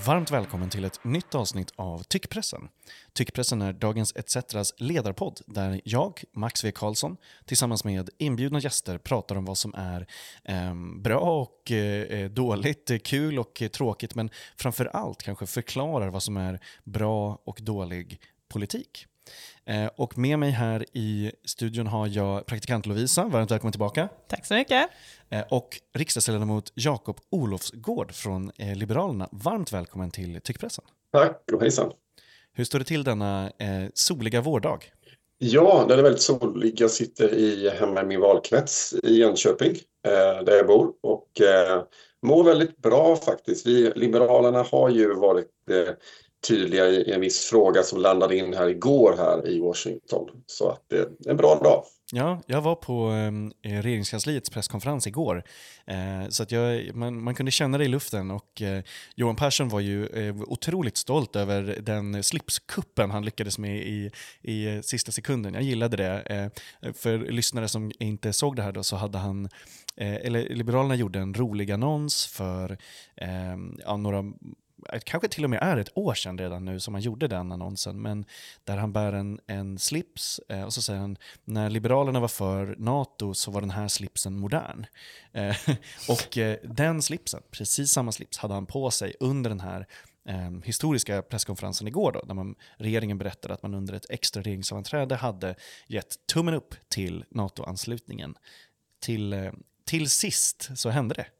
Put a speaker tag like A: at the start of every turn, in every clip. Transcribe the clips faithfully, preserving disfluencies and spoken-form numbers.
A: Varmt välkommen till ett nytt avsnitt av Tyckpressen. Tyckpressen är Dagens E T C:s ledarpodd där jag, Max V. Karlsson, tillsammans med inbjudna gäster pratar om vad som är eh, bra och eh, dåligt, kul och tråkigt, men framför allt kanske förklarar vad som är bra och dålig politik. Eh, och med mig här i studion har jag praktikant Lovisa, varmt välkommen tillbaka.
B: Tack så mycket.
A: Eh, och riksdagsledamot Jakob Olofsgård från eh, Liberalerna, varmt välkommen till Tyckpressen.
C: Tack och hejsan.
A: Hur står det till denna eh, soliga vårdag?
C: Ja, den är väldigt solig. Jag sitter i, hemma i min valkrets i Jönköping eh, där jag bor och eh, mår väldigt bra faktiskt. Vi Liberalerna har ju varit eh, tydliga i en viss fråga som landade in här igår här i Washington. Så att det är en bra dag.
A: Ja, jag var på eh, regeringskansliets presskonferens igår. Eh, så att jag, man, man kunde känna det i luften. Och eh, Johan Persson var ju eh, otroligt stolt över den slipskuppen han lyckades med i, i sista sekunden. Jag gillade det. Eh, för lyssnare som inte såg det här då, så hade han... Eh, eller Liberalerna gjorde en rolig annons för eh, ja, några... kanske till och med är ett år sedan redan nu som han gjorde den annonsen, men där han bär en, en slips eh, och så säger han, när Liberalerna var för NATO så var den här slipsen modern. Eh, och eh, den slipsen, precis samma slips, hade han på sig under den här eh, historiska presskonferensen igår då, där man, regeringen berättade att man under ett extra regeringssammanträde hade gett tummen upp till NATO-anslutningen. Till, eh, till sist så hände det.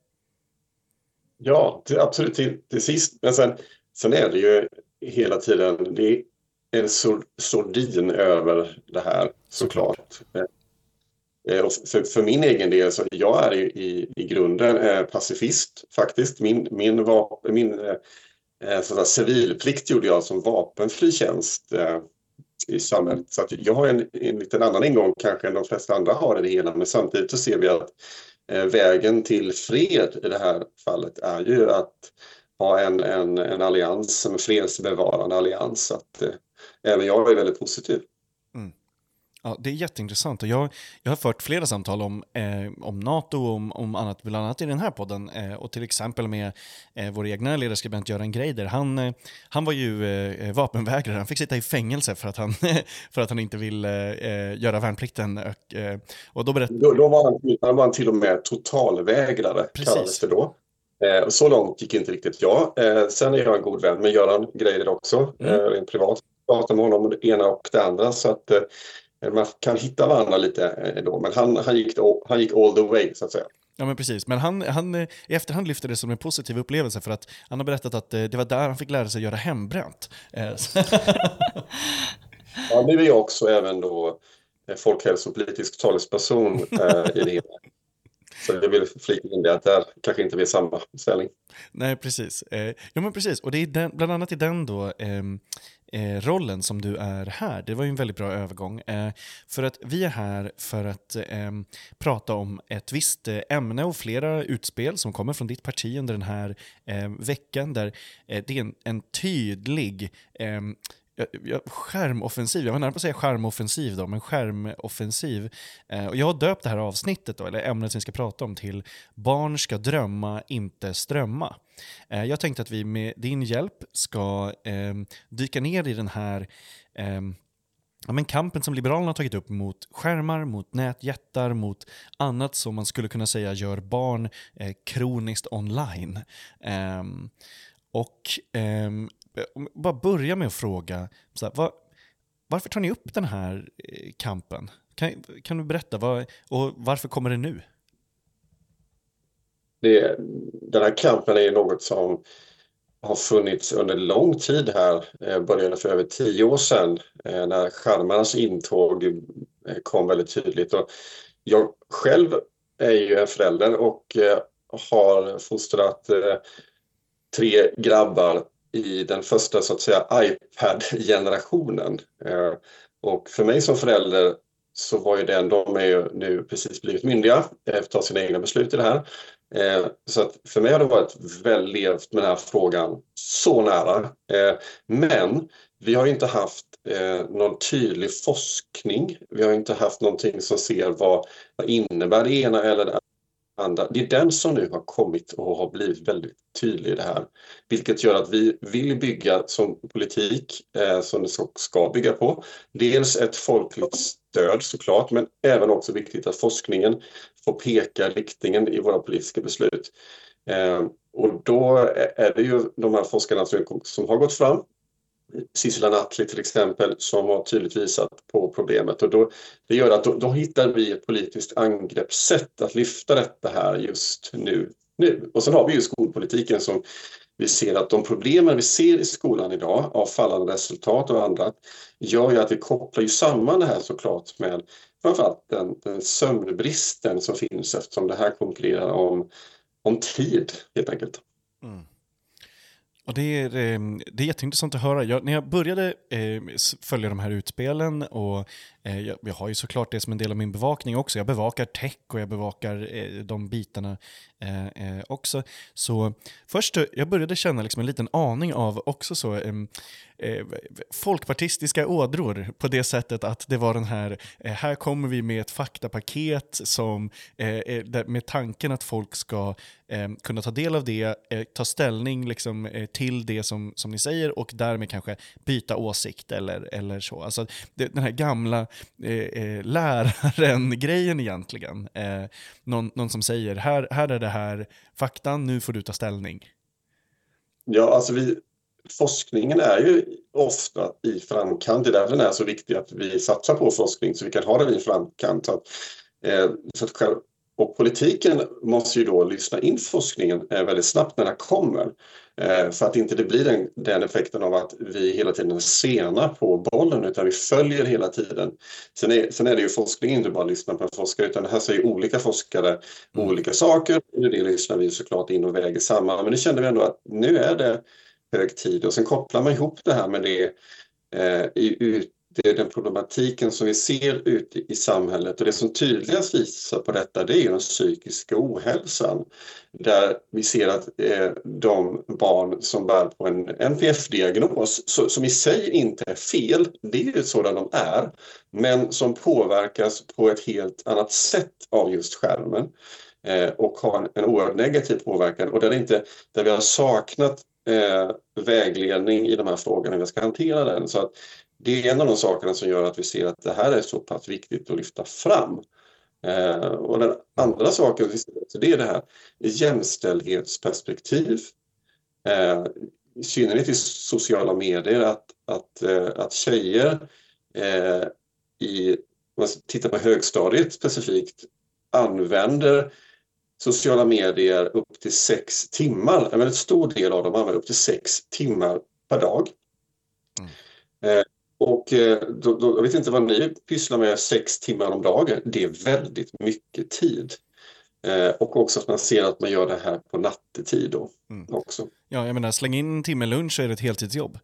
C: Ja, till, absolut till, till sist. Men sen, sen är det ju hela tiden, det är en sordin över det här såklart. Eh, och för, för min egen del så jag är i, i grunden eh, pacifist faktiskt. Min, min, vapen, min eh, sådär, civilplikt gjorde jag som vapenfri tjänst eh, i samhället. Så att jag har en, en liten annan ingång kanske än de flesta andra har i det hela. Men samtidigt så ser vi att vägen till fred i det här fallet är ju att ha en, en, en allians, en fredsbevarande allians. Så att, eh, även jag är väldigt positiv.
A: Mm. Ja, det är jätteintressant och jag, jag har fört flera samtal om, eh, om NATO och om, om annat, bland annat i den här podden eh, och till exempel med eh, vår egna ledarskribent Göran Greider. Han, eh, han var ju eh, vapenvägrare, han fick sitta i fängelse för att han, för att han inte ville eh, göra värnplikten. Och, eh, och då, berätt...
C: då, då var han, han var till och med totalvägrare, kallades det då. Eh, så långt gick inte riktigt jag. Eh, sen är jag en god vän med Göran Greider också, mm. eh, rent privat. Jag pratar med honom om det ena och det andra så att eh, man kan hitta varandra lite då, men han, han, gick, han gick all the way så att säga.
A: Ja men precis, men han, han i efterhand lyfte det som en positiv upplevelse för att han har berättat att det var där han fick lära sig göra hembränt.
C: Ja, nu är jag också även då folkhälsopolitisk talesperson eh, i det hela. Så jag vill flika in det att där kanske inte blir samma ställning.
A: Nej, precis. Eh, ja, men precis. Och det är den, bland annat i den då, eh, eh, rollen som du är här. Det var ju en väldigt bra övergång. Eh, för att vi är här för att eh, prata om ett visst ämne och flera utspel som kommer från ditt parti under den här eh, veckan. Där eh, det är en, en tydlig... Eh, skärmoffensiv, jag var nära på att säga skärmoffensiv då, men skärmoffensiv. Eh, och jag har döpt det här avsnittet då, eller ämnet som vi ska prata om till Barn ska drömma, inte strömma. Eh, jag tänkte att vi med din hjälp ska eh, dyka ner i den här eh, ja, men kampen som Liberalerna har tagit upp mot skärmar, mot nätjättar, mot annat som man skulle kunna säga gör barn eh, kroniskt online. Eh, och eh, bara börja med att fråga så här, var, varför tar ni upp den här kampen? Kan, kan du berätta vad, och varför kommer det nu?
C: Det, den här kampen är något som har funnits under lång tid här. Började för över tio år sedan när skärmarnas intåg kom väldigt tydligt. Och jag själv är ju en förälder och har fostrat tre grabbar i den första så att säga iPad-generationen. Eh, och för mig som förälder så var ju den, de är ju nu precis blivit myndiga efter att ta sina egna beslut i det här. Eh, så att för mig har det varit väl levt med den här frågan så nära. Eh, men vi har inte haft eh, någon tydlig forskning. Vi har inte haft någonting som ser vad, vad innebär det ena eller det andra. Det är den som nu har kommit och har blivit väldigt tydlig i det här. Vilket gör att vi vill bygga som politik eh, som det ska bygga på. Dels ett folkligt stöd såklart, men även också viktigt att forskningen får peka riktningen i våra politiska beslut. Eh, och då är det ju de här forskarna som, som har gått fram, Sissela Nattli till exempel, som har tydligt visat på problemet. Och då, det gör att då, då hittar vi ett politiskt angreppssätt att lyfta detta här just nu. nu. Och sen har vi ju skolpolitiken som vi ser att de problemen vi ser i skolan idag av fallande resultat och annat gör ju att vi kopplar ju samman det här såklart med framförallt den, den sömnbristen som finns, eftersom det här konkurrerar om, om tid helt enkelt.
A: Mm. Och det, är, det är jätteintressant att höra. Jag, när jag började eh, följa de här utspelen, och eh, jag, jag har ju såklart det som en del av min bevakning också. Jag bevakar tech och jag bevakar eh, de bitarna eh, eh, också. Så först jag började känna liksom en liten aning av också så eh, eh, folkpartistiska ådror på det sättet att det var den här, eh, här kommer vi med ett faktapaket som eh, med tanken att folk ska eh, kunna ta del av det, eh, ta ställning liksom, eh, till det som, som ni säger och därmed kanske byta åsikt eller, eller så. Alltså det, den här gamla eh, läraren-grejen egentligen. Eh, någon, någon som säger, här, här är det här faktan, nu får du ta ställning.
C: Ja, alltså vi, forskningen är ju ofta i framkant. Det är därför den är så viktig att vi satsar på forskning så vi kan ha den i framkant. Så att, eh, så att själv, och politiken måste ju då lyssna in forskningen eh, väldigt snabbt när den kommer. Eh, för att inte det blir den, den effekten av att vi hela tiden är sena på bollen, utan vi följer hela tiden. Sen är, sen är det ju forskningen inte bara att lyssna på en forskare, utan det här säger olika forskare mm. olika saker. Och det lyssnar vi såklart in och väger samman. Men det kände vi ändå att nu är det hög tid. Och sen kopplar man ihop det här med det eh, i det är den problematiken som vi ser ute i samhället, och det som tydligast visar på detta, det är den psykiska ohälsan, där vi ser att eh, de barn som bär på en N P F-diagnos så, som i sig inte är fel, det är ju sådan de är, men som påverkas på ett helt annat sätt av just skärmen eh, och har en, en oerhört negativ påverkan, och där, det inte, där vi har saknat eh, vägledning i de här frågorna, hur vi ska hantera den. Så att det är en av de sakerna som gör att vi ser att det här är så pass viktigt att lyfta fram. Eh, och den andra saken det är det här jämställdhetsperspektiv. Eh, I synnerhet i sociala medier att, att, eh, att tjejer eh, i, om man tittar på högstadiet specifikt, använder sociala medier upp till sex timmar. En väldigt stor del av dem använder upp till sex timmar per dag. Mm. Eh, Och då, då, jag vet inte vad ni pysslar med sex timmar om dagen. Det är väldigt mycket tid. Eh, och också att man ser att man gör det här på nattetid då mm. också.
A: Ja, jag menar, släng in en timme lunch så är det ett heltidsjobb.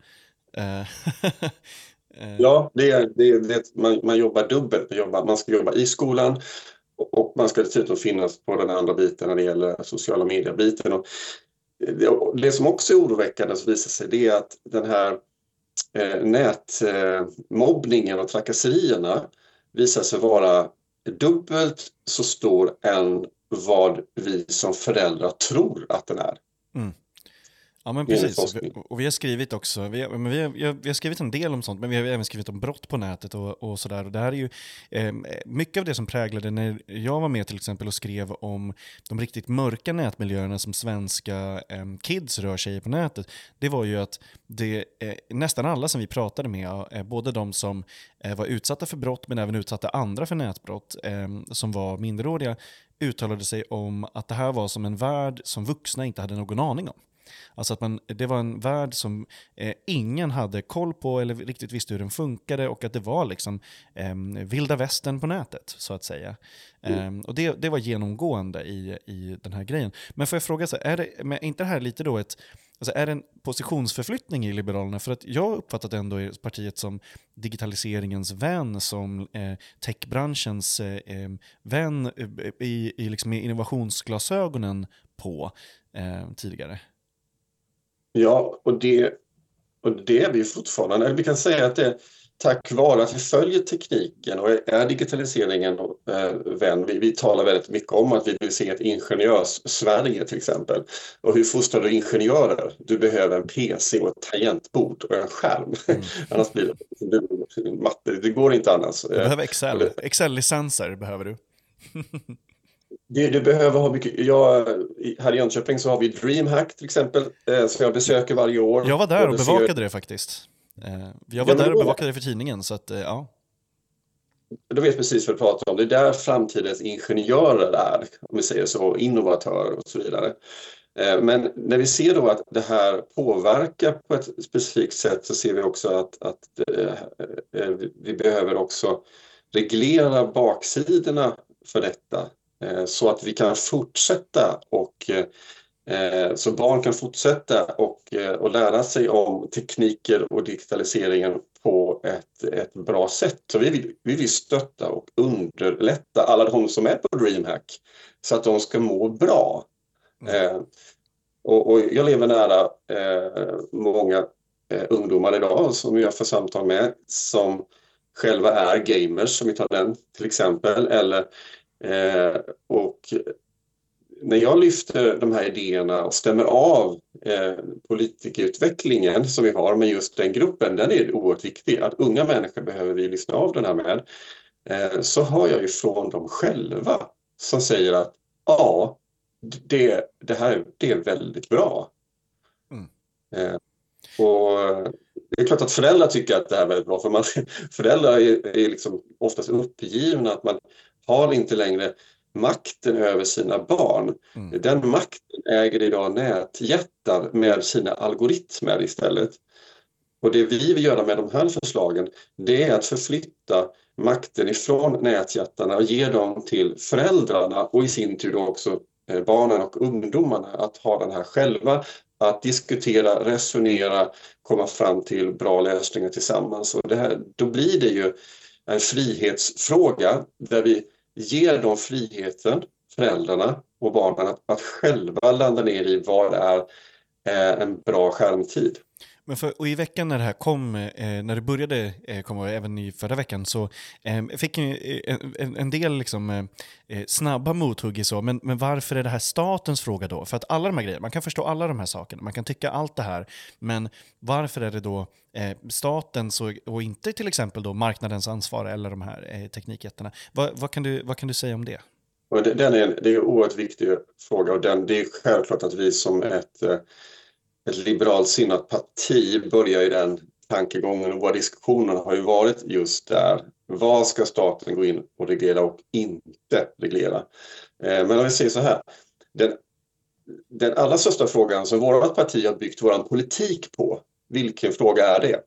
C: Ja, det är, det är, det, man, man jobbar dubbelt. Man, jobbar, man ska jobba i skolan och, och man ska dessutom finnas på den andra biten när det gäller sociala medier-biten. Och det, det som också är oroväckande som visar sig, det är att den här Eh, nätmobbningen eh, och trakasserierna visar sig vara dubbelt så stor än vad vi som föräldrar tror att den är.
A: Mm. Ja, men precis. Och vi har skrivit också, vi har, vi, har, vi har skrivit en del om sånt, men vi har även skrivit om brott på nätet och, och sådär. Och det här är ju eh, mycket av det som präglade när jag var med till exempel och skrev om de riktigt mörka nätmiljöerna som svenska eh, kids rör sig i på nätet. Det var ju att det, eh, nästan alla som vi pratade med, eh, både de som eh, var utsatta för brott men även utsatta andra för nätbrott eh, som var minderåriga, uttalade sig om att det här var som en värld som vuxna inte hade någon aning om. Alltså att man, det var en värld som eh, ingen hade koll på eller riktigt visste hur den funkade, och att det var liksom eh, vilda västern på nätet så att säga. Mm. Eh, och det, det var genomgående i, i den här grejen. Men får jag fråga, så, är, det, men är inte det här lite då ett, alltså är det en positionsförflyttning i Liberalerna? För att jag har uppfattat ändå partiet som digitaliseringens vän, som eh, techbranschens eh, vän eh, i, i liksom innovationsglasögonen på eh, tidigare.
C: Ja, och det, och det är vi fortfarande. Vi kan säga att det, tack vare att vi följer tekniken och är digitaliseringen eh, vän. Vi, vi talar väldigt mycket om att vi vill se ett ingenjörs-Sverige till exempel. Och hur fostrar du ingenjörer? Du behöver en P C och ett tangentbord och en skärm. Mm. Annars blir det matte. Det går inte annars.
A: Du behöver Excel. Det, Excel-licenser behöver du.
C: Det du behöver ha mycket. Jag, här i Jönköping så har vi DreamHack till exempel, eh, som jag besöker varje år.
A: Jag var där och, och bevakade ser... det faktiskt. Eh, jag var ja, där och bevakade det för tidningen, så att, eh, ja.
C: Du vet precis vad du pratar om. Det är där framtidens ingenjörer är, om vi säger så, innovatörer och så vidare. Eh, men när vi ser då att det här påverkar på ett specifikt sätt, så ser vi också att, att eh, vi behöver också reglera baksidorna för detta. Så att vi kan fortsätta och eh, så barn kan fortsätta och, och lära sig om tekniker och digitaliseringen på ett, ett bra sätt. Så vi vill, vi vill stötta och underlätta alla de som är på DreamHack så att de ska må bra. Mm. Eh, och, och jag lever nära eh, många eh, ungdomar idag som jag får samtal med som själva är gamers, som vi tar den till exempel, eller Eh, och när jag lyfter de här idéerna och stämmer av eh, politikutvecklingen som vi har med just den gruppen, den är oerhört viktig. Att unga människor behöver vi lyssna av den här med. Eh, så har jag ju från dem själva som säger att ja, det, det här det är väldigt bra. Mm. Eh, och det är klart att föräldrar tycker att det här är väldigt bra, för man, föräldrar är, är liksom oftast uppgivna, att man har inte längre makten över sina barn. Mm. Den makten äger idag nätjättar med sina algoritmer istället. Och det vi vill göra med de här förslagen, det är att förflytta makten ifrån nätjättarna och ge dem till föräldrarna och i sin tur också barnen och ungdomarna att ha den här själva, att diskutera, resonera, komma fram till bra lösningar tillsammans. Och det här, då blir det ju en frihetsfråga där vi ger dem friheten, föräldrarna och barnen, att, att själva landa ner i vad är eh, en bra skärmtid.
A: Men för, och i veckan när det här kom, eh, när det började eh, komma, även i förra veckan, så eh, fick jag en, en, en del liksom, eh, snabba mothugg i så. Men, men varför är det här statens fråga då? För att alla de här grejerna, man kan förstå alla de här sakerna, man kan tycka allt det här, men varför är det då eh, statens och, och inte till exempel då marknadens ansvar eller de här eh, teknikjättarna? Va, vad, kan du, vad kan du säga om det?
C: Och det, den är, det är en oerhört viktig fråga, och den, det är självklart att vi som ett eh, Ett liberalt sinnat parti börjar i den tankegången, och våra diskussioner har ju varit just där. Vad ska staten gå in och reglera och inte reglera? Eh, men om vi säger så här, den, den allra största frågan som vårt parti har byggt vår politik på, vilken fråga är det?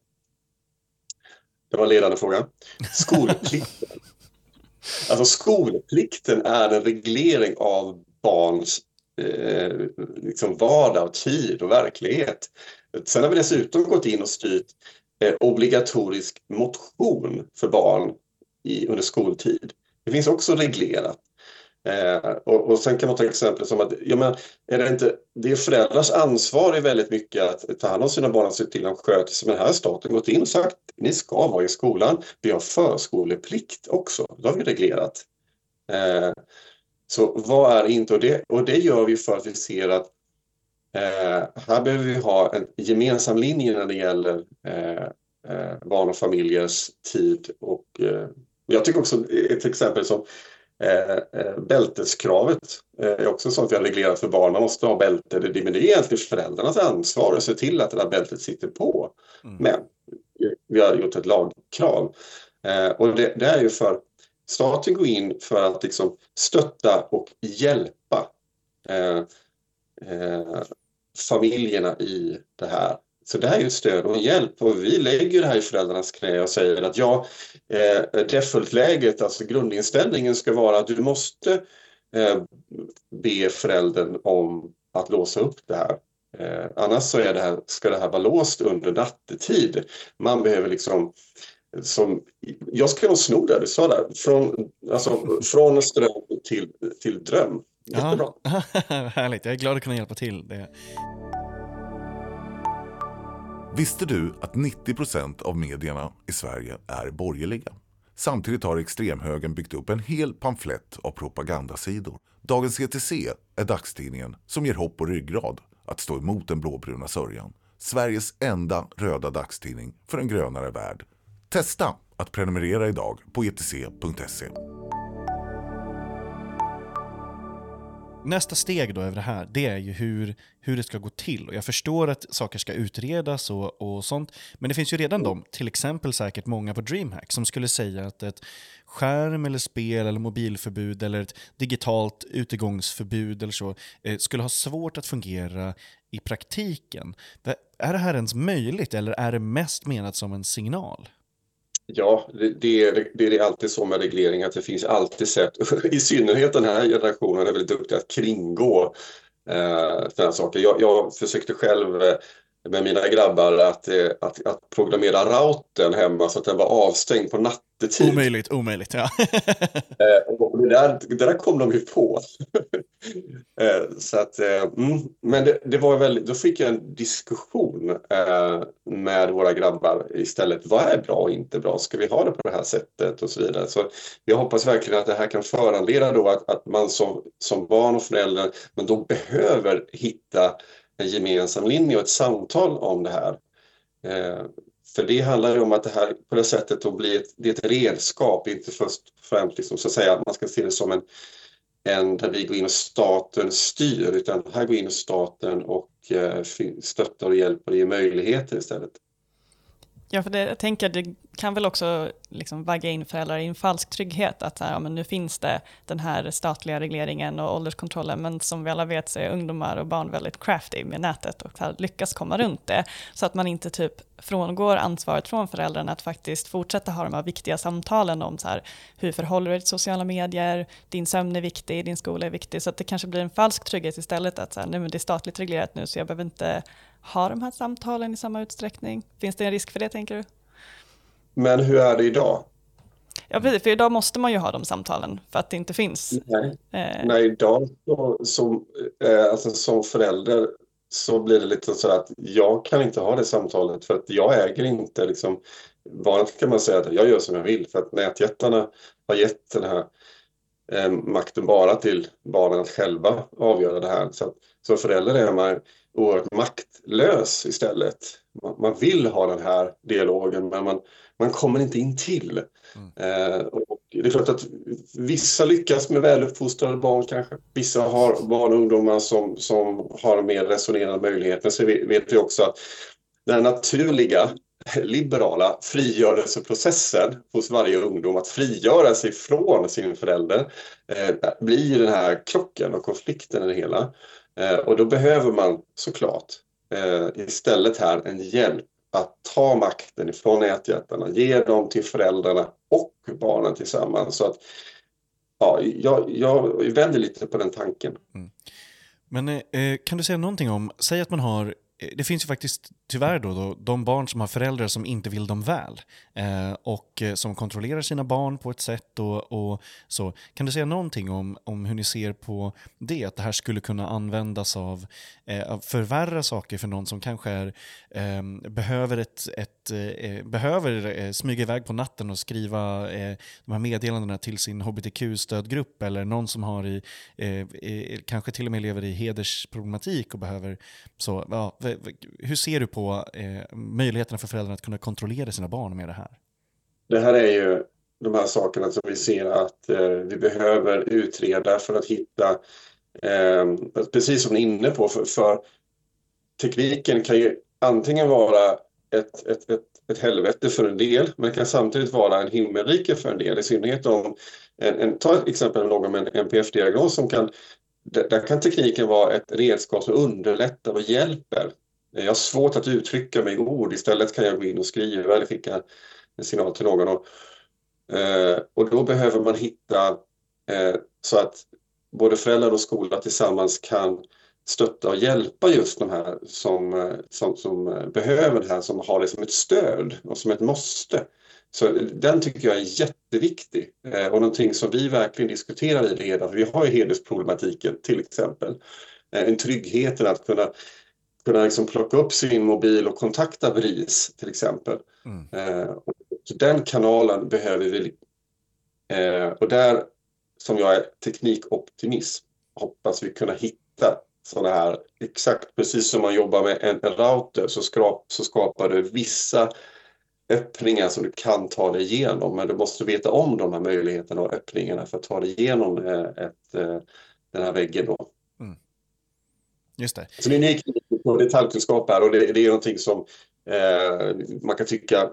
C: Det var en ledande fråga. Skolplikten. Alltså skolplikten är en reglering av barns Eh, liksom vardag och tid och verklighet. Sen har vi dessutom gått in och styrt eh, obligatorisk motion för barn i, under skoltid. Det finns också reglerat. Eh, och, och sen kan man ta exempel som att ja, men, är det, inte, det är föräldrars ansvar är väldigt mycket att ta hand om sina barn och se till att de sköter sig. Men här har staten gått in och sagt ni ska vara i skolan. Vi har förskoleplikt också. Det har vi reglerat. Eh, Så vad är inte, och det, och det gör vi för att vi ser att eh, här behöver vi ha en gemensam linje när det gäller eh, eh, barn och familjers tid. Och eh, jag tycker också ett exempel som eh, eh, bälteskravet eh, är också sånt vi har reglerat för barn. Man måste ha bälte, det, men det är egentligen föräldrarnas ansvar att se till att det där bältet sitter på. Mm. Men vi har gjort ett lagkrav. Eh, och det, det är ju för staten går in för att liksom stötta och hjälpa eh, eh, familjerna i det här. Så det här är ju ett stöd och en hjälp, och vi lägger det här i föräldrarnas knä och säger att ja, eh, default-läget, alltså grundinställningen ska vara att du måste eh, be föräldern om att låsa upp det här. Eh, annars så är det här, ska det här vara låst under nattetid. Man behöver liksom som, jag ska nog sno det, du sa där. Från, alltså, från ström till, till dröm. Jättebra.
A: Ja, härligt, jag är glad att kunna hjälpa till. Det.
B: Visste du att nittio procent av medierna i Sverige är borgerliga? Samtidigt har extremhögern byggt upp en hel pamflett av propagandasidor. Dagens E T C är dagstidningen som ger hopp och ryggrad att stå emot den blåbruna sörjan. Sveriges enda röda dagstidning för en grönare värld. Testa att prenumerera idag på e t c punkt se.
A: Nästa steg då över det här, det är ju hur, hur det ska gå till. Och jag förstår att saker ska utredas och, och sånt. Men det finns ju redan de, till exempel säkert många på DreamHack, som skulle säga att ett skärm eller spel eller mobilförbud eller ett digitalt utegångsförbud eller så eh, skulle ha svårt att fungera i praktiken. Är det här ens möjligt eller är det mest menat som en signal?
C: Ja, det, det, är, det är alltid så med reglering att det finns alltid sätt, i synnerhet den här generationen är väldigt duktig att kringgå eh, sådana saker. Jag, jag försökte själv eh, med mina grabbar att, eh, att, att programmera routern hemma så att den var avstängd på nattetid.
A: Omöjligt, omöjligt, ja.
C: eh, och det, där, det där kom de ju på. eh, så att, eh, mm, men det, det var väldigt, då fick jag en diskussion eh, med våra grabbar istället. Vad är bra och inte bra? Ska vi ha det på det här sättet och så vidare? Så jag hoppas verkligen att det här kan föranleda då att, att man som, som barn och förälder men då behöver hitta en gemensam linje och ett samtal om det här. Eh, för det handlar ju om att det här på det sättet då blir ett, det är ett redskap, inte först och främst liksom, så att säga att man ska se det som en, en där vi går in och staten styr, utan här går in och staten och eh, stöttar och hjälper och ger möjligheter istället.
D: Ja, för det, jag tänker det kan väl också liksom vagga in föräldrar i en falsk trygghet att så här, ja, men nu finns det den här statliga regleringen och ålderskontrollen, men som vi alla vet så är ungdomar och barn väldigt crafty med nätet och så här, lyckas komma runt det, så att man inte typ frångår ansvaret från föräldrarna att faktiskt fortsätta ha de här viktiga samtalen om så här, hur förhåller du dig till sociala medier, din sömn är viktig, din skola är viktig, så att det kanske blir en falsk trygghet istället att så här, nej, men det är statligt reglerat nu så jag behöver inte ha de här samtalen i samma utsträckning. Finns det en risk för det, tänker du?
C: Men hur är det idag?
D: Ja, precis. För idag måste man ju ha de samtalen för att det inte finns.
C: Nej,
D: eh...
C: Nej idag så, som, eh, alltså, som förälder så blir det lite så att jag kan inte ha det samtalet för att jag äger inte liksom, vanligt kan man säga att jag gör som jag vill för att nätjättarna har gett den här eh, makten bara till barnen att själva avgöra det här. Så att som förälder är man oerhört maktlös istället. Man, man vill ha den här dialogen men man, man kommer inte in till. Mm. Eh, och det är klart att vissa lyckas med väluppfostrade barn kanske. Vissa har barn och ungdomar som, som har mer resonerande möjligheter. Så vet vi också att den naturliga liberala frigörelseprocessen hos varje ungdom att frigöra sig från sin förälder eh, blir den här krocken och konflikten i det hela. Eh, och då behöver man såklart eh, istället här en hjälp att ta makten ifrån nätjättarna, ge dem till föräldrarna och barnen tillsammans. Så att, ja, jag, jag vänder lite på den tanken.
A: Mm. Men eh, kan du säga någonting om, säg att man har, det finns ju faktiskt tyvärr då, då de barn som har föräldrar som inte vill dem väl eh, och eh, som kontrollerar sina barn på ett sätt och, och så. Kan du säga någonting om, om hur ni ser på det? Att det här skulle kunna användas av eh, förvärra saker för någon som kanske är, eh, behöver, ett, ett, eh, behöver eh, smyga iväg på natten och skriva eh, de här meddelandena till sin H B T Q-stödgrupp eller någon som har i, eh, eh, kanske till och med lever i hedersproblematik och behöver så. Ja, hur ser du på eh, möjligheterna för föräldrarna att kunna kontrollera sina barn med det här?
C: Det här är ju de här sakerna som vi ser att eh, vi behöver utreda för att hitta, eh, precis som ni är inne på, för, för tekniken kan ju antingen vara ett, ett, ett, ett helvete för en del, men kan samtidigt vara en himmelrike för en del, i synnerhet om en, en, ta ett exempel med någon med en N P F-diagnos som kan, där kan tekniken vara ett redskap som underlättar och hjälper. Jag har svårt att uttrycka mig i ord. Istället kan jag gå in och skriva eller skicka en signal till någon. Och, eh, och då behöver man hitta eh, så att både föräldrar och skola tillsammans kan stötta och hjälpa just de här som, som, som behöver det här, som har det som ett stöd och som ett måste. Så den tycker jag är jätteviktig eh, och någonting som vi verkligen diskuterar i det hela. För vi har ju hedersproblematiken till exempel. Eh, en tryggheten att kunna kunna liksom plocka upp sin mobil och kontakta BRIS till exempel. Mm. Eh, och den kanalen behöver vi, eh, och där som jag är teknikoptimist hoppas vi kunna hitta sådana här, exakt precis som man jobbar med en, en router så, skrap, så skapar du vissa öppningar som du kan ta dig igenom, men du måste veta om de här möjligheterna och öppningarna för att ta dig igenom eh, ett, eh, den här väggen då. Mm.
A: Just det.
C: Så det är unik detaljkunskap här och det, det är någonting som eh, man kan tycka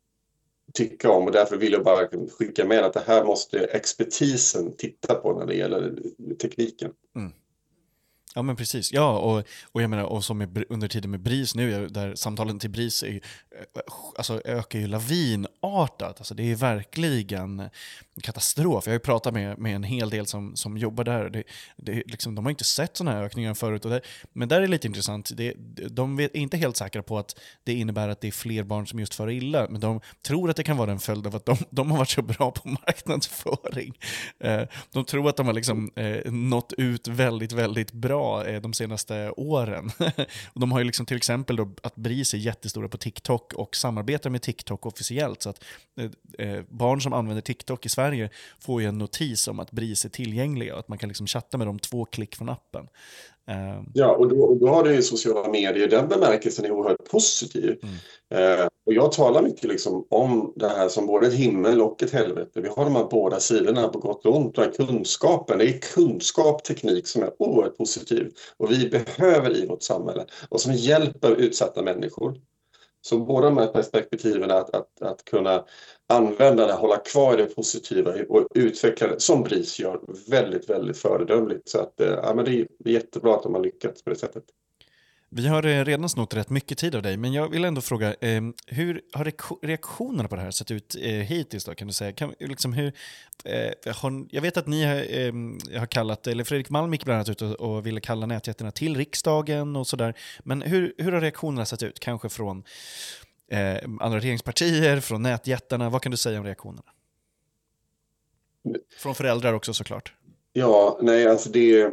C: tycka om och därför vill jag bara skicka med att det här måste expertisen titta på när det gäller tekniken. Mm.
A: Ja men precis, ja och, och jag menar och som är under tiden med BRIS nu där samtalen till BRIS är ju, alltså ökar ju lavinartat, alltså det är verkligen katastrof. Jag har ju pratat med, med en hel del som, som jobbar där, det, det, liksom, de har inte sett sådana här ökningar förut och det, men där är det lite intressant, det, de är inte helt säkra på att det innebär att det är fler barn som just far illa, men de tror att det kan vara en följd av att de, de har varit så bra på marknadsföring. De tror att de har liksom nått ut väldigt, väldigt bra de senaste åren. De har ju liksom till exempel då att BRIS är jättestora på TikTok och samarbetar med TikTok officiellt så att eh, barn som använder TikTok i Sverige får ju en notis om att BRIS är tillgängliga och att man kan liksom chatta med dem två klick från appen. Uh.
C: Ja, och då, och då har det ju sociala medier, den bemärkelsen är oerhört positiv. Mm. Uh, och jag talar mycket liksom om det här som både ett himmel och ett helvete. Vi har de här båda sidorna på gott och ont. Och kunskapen, det är kunskap, teknik som är oerhört positiv. Och vi behöver i vårt samhälle. Och som hjälper utsatta människor. Så båda de här perspektiven att, att, att kunna använda det, hålla kvar det positiva och utveckla det som BRIS gör väldigt, väldigt föredömligt. Så att, ja, men det är jättebra att de har lyckats på det sättet.
A: Vi har redan snott rätt mycket tid av dig, men jag vill ändå fråga, eh, hur har reaktionerna på det här sett ut eh, hittills då, kan du säga? Kan, liksom, hur, eh, har, jag vet att ni har, eh, har kallat, eller Fredrik Malm gick bland annat ut och, och ville kalla nätjättarna till riksdagen och sådär, men hur, hur har reaktionerna sett ut? Kanske från eh, andra regeringspartier, från nätjättarna, vad kan du säga om reaktionerna? Från föräldrar också såklart.
C: Ja, nej alltså det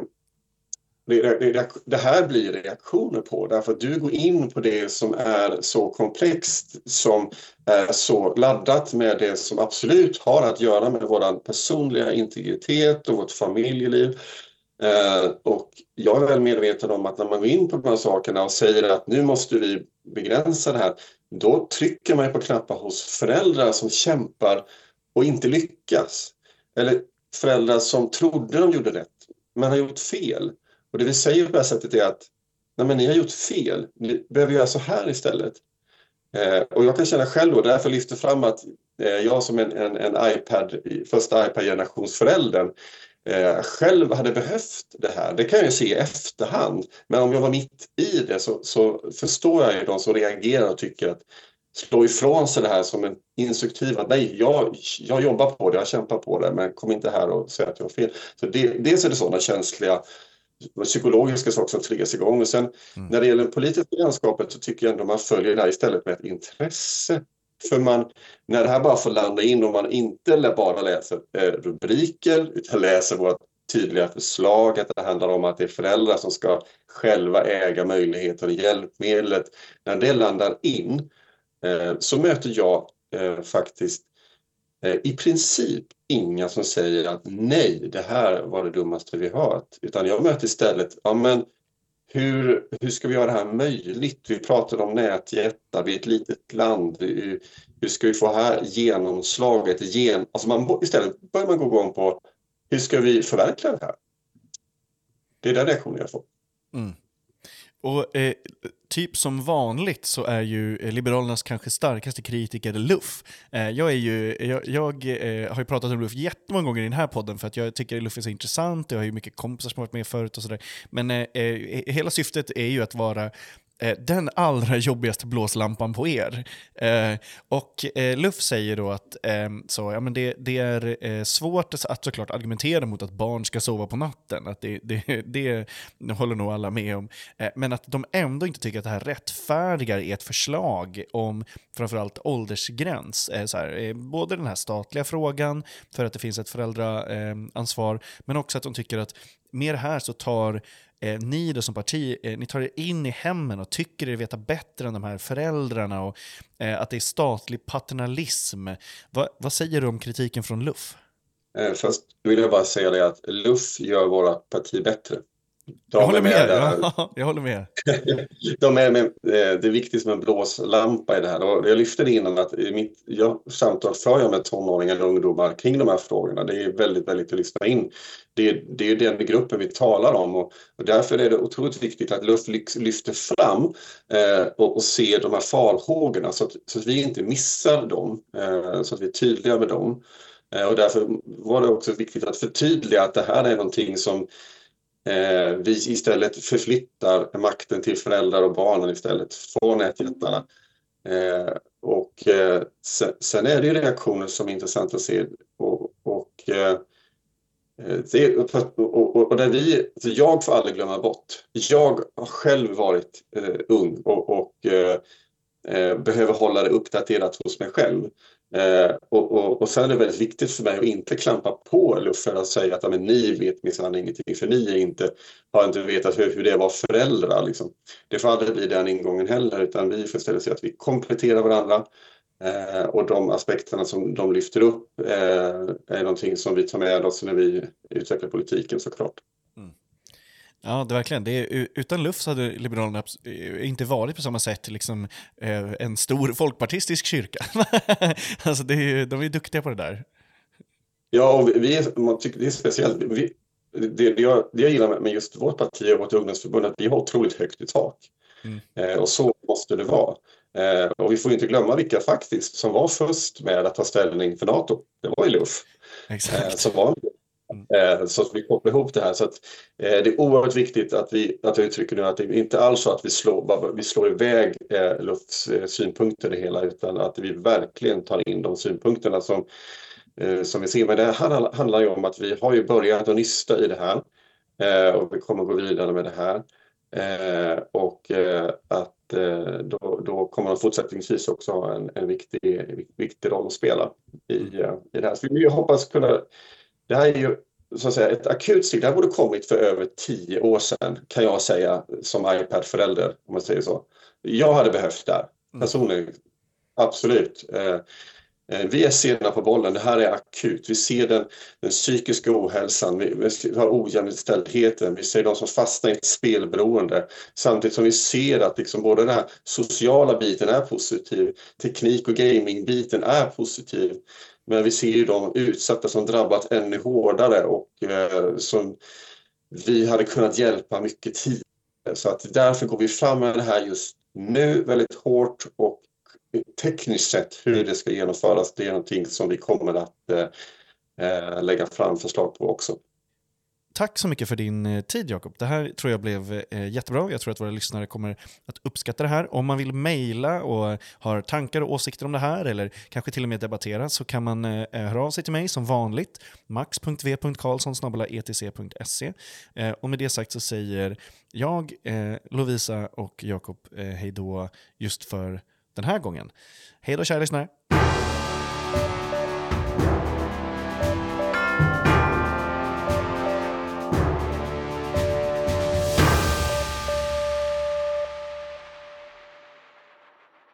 C: Det, det, det här blir reaktioner på därför att du går in på det som är så komplext, som är så laddat med det som absolut har att göra med vår personliga integritet och vårt familjeliv. Eh, och jag är väl medveten om att när man går in på de här sakerna och säger att nu måste vi begränsa det här, då trycker man på knappar hos föräldrar som kämpar och inte lyckas. Eller föräldrar som trodde de gjorde rätt men har gjort fel. Och det vi säger på det här sättet är att nej, men ni har gjort fel. Ni behöver göra så här istället. Eh, och jag kan känna själv då, därför lyfter fram att eh, jag som en, en, en iPad, första iPad-generationsföräldern eh, själv hade behövt det här. Det kan jag se i efterhand. Men om jag var mitt i det så, så förstår jag ju de som reagerar och tycker att slå ifrån sig det här som en instruktiv att nej, jag, jag jobbar på det, jag kämpar på det, men kom inte här och säg att jag har fel. Så det, dels är det sådana känsliga psykologiska saker som triggas igång och sen mm. när det gäller det politiska landskapet så tycker jag ändå man följer det här istället med ett intresse. För man, när det här bara får landa in och man inte bara läser eh, rubriker utan läser våra tydliga förslag, att det handlar om att det är föräldrar som ska själva äga möjligheter och hjälpmedlet. När det landar in eh, så möter jag eh, faktiskt eh, i princip inga som säger att nej, det här var det dummaste vi hört. Utan jag möter istället, ja men hur, hur ska vi göra det här möjligt? Vi pratar om nätjättar, vi är ett litet land. Hur, hur ska vi få här genomslaget? Gen, alltså man, istället börjar man gå igång på hur ska vi förverkliga det här? Det är den reaktionen jag får. Mm.
A: Och eh, typ som vanligt så är ju Liberalernas kanske starkaste kritiker Luff. Eh, jag är ju, jag, jag eh, har ju pratat om Luff jättemånga gånger i den här podden för att jag tycker Luff är så intressant. Jag har ju mycket kompisar som har varit med förut och sådär. Men eh, hela syftet är ju att vara den allra jobbigaste blåslampan på er. Eh, och eh, Luff säger då att eh, så, ja, men det, det är eh, svårt att såklart argumentera mot att barn ska sova på natten. Att det, det, det, det håller nog alla med om. Eh, men att de ändå inte tycker att det här rättfärdigar är ett förslag om framförallt åldersgräns. Eh, så här, eh, både den här statliga frågan för att det finns ett föräldraansvar, eh, men också att de tycker att mer här så tar eh, ni då som parti, eh, ni tar er in i hemmen och tycker er veta bättre än de här föräldrarna och eh, att det är statlig paternalism. Va, vad säger du om kritiken från L U F?
C: Eh, först vill jag bara säga det att L U F gör våra parti bättre. De
A: jag, håller med,
C: med
A: ja, jag håller med.
C: De är med. Det är viktigt som en blåslampa i det här. Och jag lyfte det innan att i mitt jag, samtal för jag med tonåringar och ungdomar kring de här frågorna. Det är väldigt, väldigt att lyssna in. Det är, det är den gruppen vi talar om och, och därför är det otroligt viktigt att L U F lyfter fram eh, och, och ser de här farhågorna så att, så att vi inte missar dem, eh, så att vi är tydliga med dem. Eh, och därför var det också viktigt att förtydliga att det här är någonting som Eh, vi istället förflyttar makten till föräldrar och barnen istället från nätjättarna. Eh, och eh, sen, sen är det ju reaktioner som är intressant att se och, och, eh, det, och, och, och där vi, jag får aldrig glömma bort. Jag har själv varit eh, ung och, och eh, behöver hålla det uppdaterat hos mig själv. Eh, och, och, och sen är det väldigt viktigt för mig att inte klampa på L U F för att säga att men, ni vet minsann ingenting för ni är inte, har inte vetat hur, hur det var föräldrar. Liksom. Det får aldrig bli den ingången heller utan vi får ställa sig att vi kompletterar varandra eh, och de aspekterna som de lyfter upp eh, är någonting som vi tar med oss när vi utvecklar politiken såklart.
A: Mm. Ja, det verkligen. Det är, utan L U F så hade Liberalerna inte varit på samma sätt liksom, eh, en stor folkpartistisk kyrka. Alltså det är, de är duktiga på det där.
C: Ja, och vi, vi är, man tycker det är speciellt. Vi, det, det, jag, det jag gillar med just vårt parti och vårt ungdomsförbund är att vi har otroligt högt i tak. Mm. Eh, och så måste det vara. Eh, och vi får inte glömma vilka faktiskt som var först med att ta ställning för NATO. Det var ju L U F. Exakt. Eh, som var Mm. Så att vi kopplar ihop det här. Så att, eh, det är oerhört viktigt att vi att jag uttrycker nu att det inte alls så att vi slår, bara, vi slår iväg eh, L U Fs eh, synpunkter i det hela utan att vi verkligen tar in de synpunkterna som, eh, som vi ser. Men det här handlar ju om att vi har ju börjat att nysta i det här eh, och vi kommer gå vidare med det här. Eh, och eh, att eh, då, då kommer de fortsättningsvis också ha en, en viktig, viktig roll att spela i, uh, i det här. Så vi hoppas kunna. Det här är ju så att säga ett akut steg. Det här borde kommit för över tio år sedan kan jag säga som iPad-förälder om man säger så. Jag hade behövt det här personligen. Absolut. Eh, Vi är sena på bollen, det här är akut. Vi ser den, den psykiska ohälsan, vi, vi har ojämställdheten, vi ser de som fastnar i ett spelberoende. Samtidigt som vi ser att liksom både den här sociala biten är positiv, teknik- och gamingbiten är positiv. Men vi ser ju de utsatta som drabbat ännu hårdare och eh, som vi hade kunnat hjälpa mycket tidigare. Så att därför går vi fram med det här just nu väldigt hårt och tekniskt sett hur det ska genomföras, det är någonting som vi kommer att eh, lägga fram förslag på också.
A: Tack så mycket för din tid, Jakob. Det här tror jag blev eh, jättebra. Jag tror att våra lyssnare kommer att uppskatta det här. Om man vill mejla och har tankar och åsikter om det här eller kanske till och med debattera så kan man eh, höra av sig till mig som vanligt. max punkt v punkt karlsson snabel-a e t c punkt se. Eh, och med det sagt så säger jag, eh, Lovisa och Jakob eh, hej då just för den här gången. Hej då, kära lyssnare!